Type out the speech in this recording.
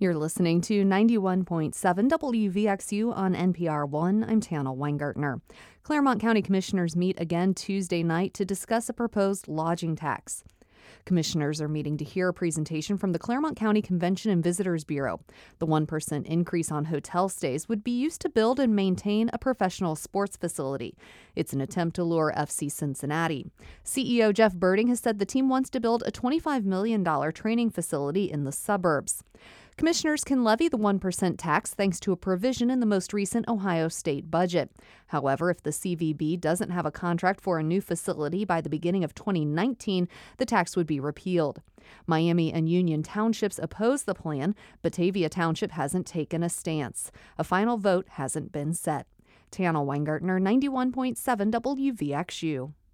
You're listening to 91.7 WVXU on NPR One. I'm Tana Weingartner. Clermont County Commissioners meet again Tuesday night to discuss a proposed lodging tax. Commissioners are meeting to hear a presentation from the Clermont County Convention and Visitors Bureau. The 1% increase on hotel stays would be used to build and maintain a professional sports facility. It's an attempt to lure FC Cincinnati. CEO Jeff Birding has said the team wants to build a $25 million training facility in the suburbs. Commissioners can levy the 1% tax thanks to a provision in the most recent Ohio state budget. However, if the CVB doesn't have a contract for a new facility by the beginning of 2019, the tax would be repealed. Miami and Union Townships oppose the plan. Batavia Township hasn't taken a stance. A final vote hasn't been set. Tana Weingartner, 91.7 WVXU.